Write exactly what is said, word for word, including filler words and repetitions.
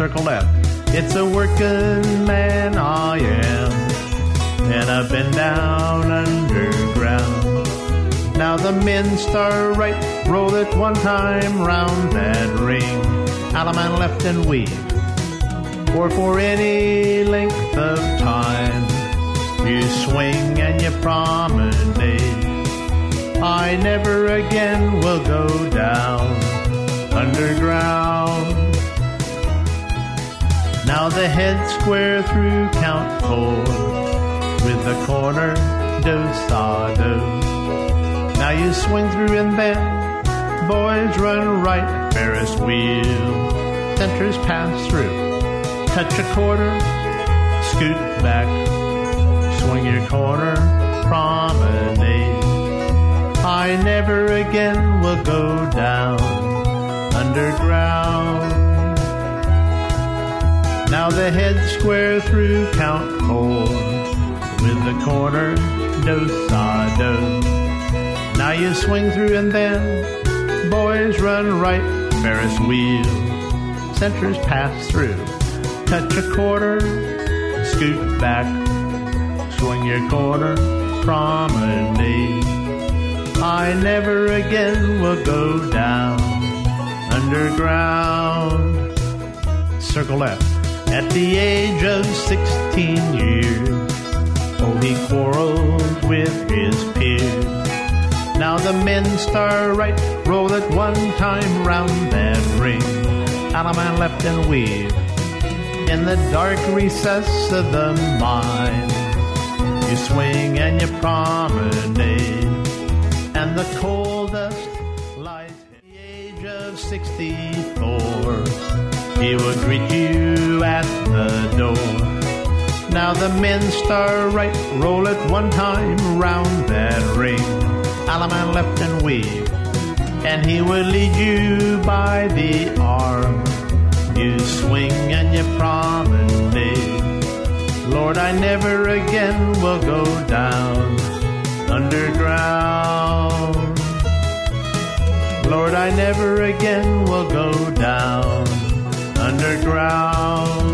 circle left. It's a working man I am, and I've been down underground. Now the men start right, roll it one time round that ring. Alaman left and weave, or for any length of time. You swing and you promenade. I never again will go down underground. Now the head square through count four, with the corner do-sa-do. Now you swing through and then boys run right, Ferris wheel, centers pass through, touch a quarter, scoot back, swing your corner, promenade. I never again will go down underground. Now the head square through count four, with the corner do-sa-do. Now you swing through and then boys run right, Ferris wheel, centers pass through, touch a quarter, scoot back, swing your corner, promenade. I never again will go down underground. Circle left. At the age of sixteen years, oh, he quarreled with his peers. Now the men start right, roll it one time round that ring. Alaman left and weave, in the dark recess of the mind. You swing and you promenade, and the coal dust lies. At the age of sixty-four, he would greet you at the door. Now the men start right, roll it one time round that ring. Alaman left and weave, and he would lead you by the arm. You swing and you promenade. Lord, I never again will go down underground. Lord, I never again will go down underground.